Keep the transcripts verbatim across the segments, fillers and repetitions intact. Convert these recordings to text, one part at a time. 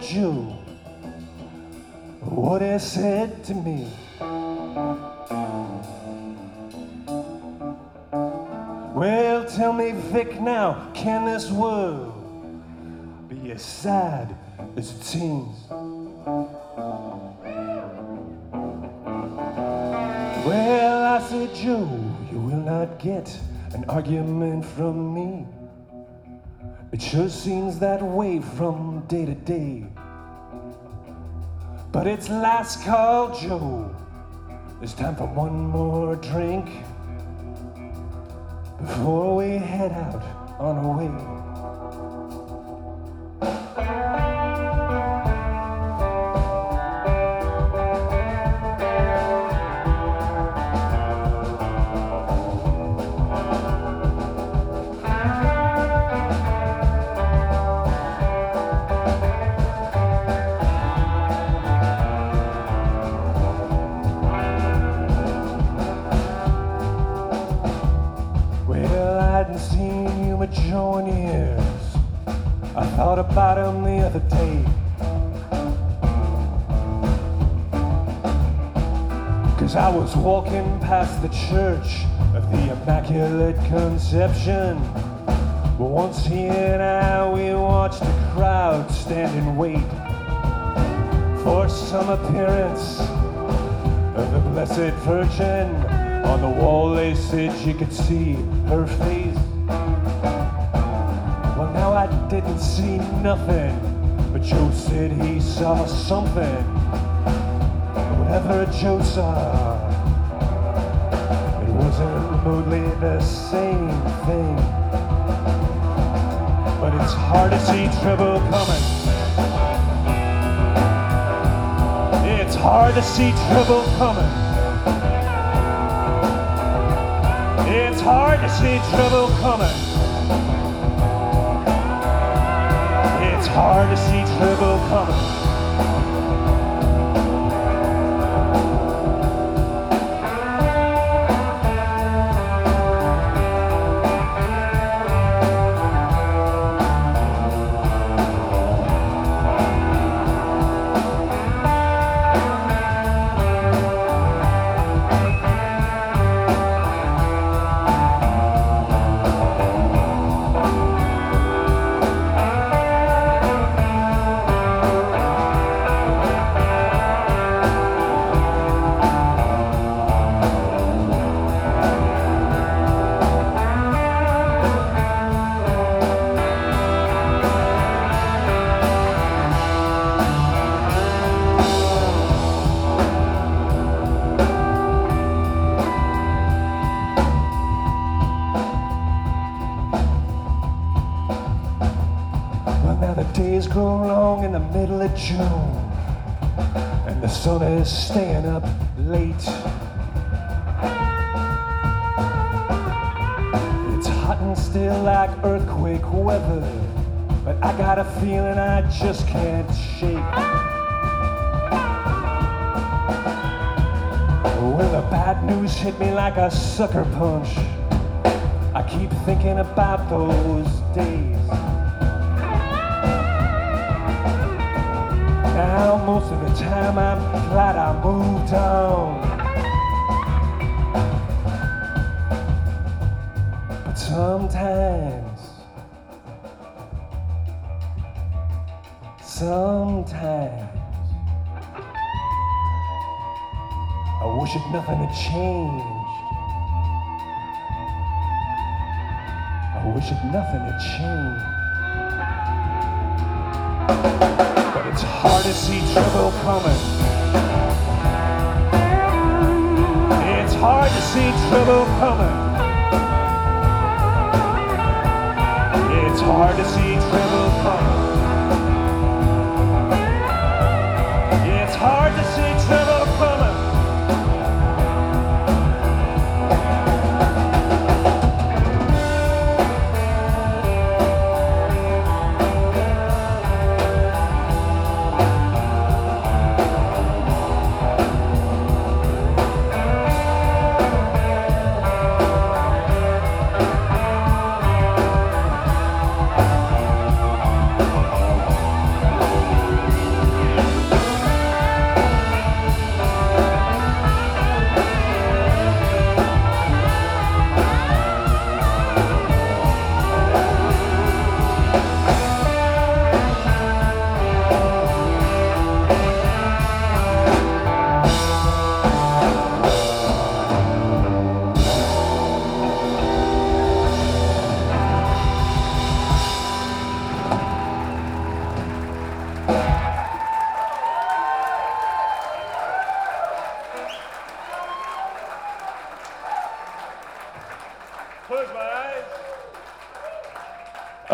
Joe what he said to me. Well, tell me, Vic, now, can this world be as sad as it seems? Well, I said, Joe, you will not get an argument from me. It sure seems that way from day to day. But it's last call, Joe. There's time for one more drink before we head out on our way. Join years. I thought about him the other day. Cause I was walking past the church of the Immaculate Conception. But once he and I, we watched a crowd stand and wait for some appearance of the Blessed Virgin. On the wall they said you could see her face. Well, now I didn't see nothing, but Joe said he saw something. Whatever Joe saw, it wasn't remotely the same thing. But it's hard to see trouble coming. It's hard to see trouble coming. It's hard to see trouble coming. It's hard to see trouble coming. Days grow long in the middle of June, and the sun is staying up late. It's hot and still like earthquake weather, but I got a feeling I just can't shake. When the bad news hit me like a sucker punch, I keep thinking about those days. Now most of the time I'm glad I moved on. But sometimes, sometimes I wish that nothing had changed. I wish that nothing had changed. It's hard to see trouble coming. It's hard to see trouble coming. It's hard to see trouble coming. It's hard to see trouble coming.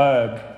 Uh,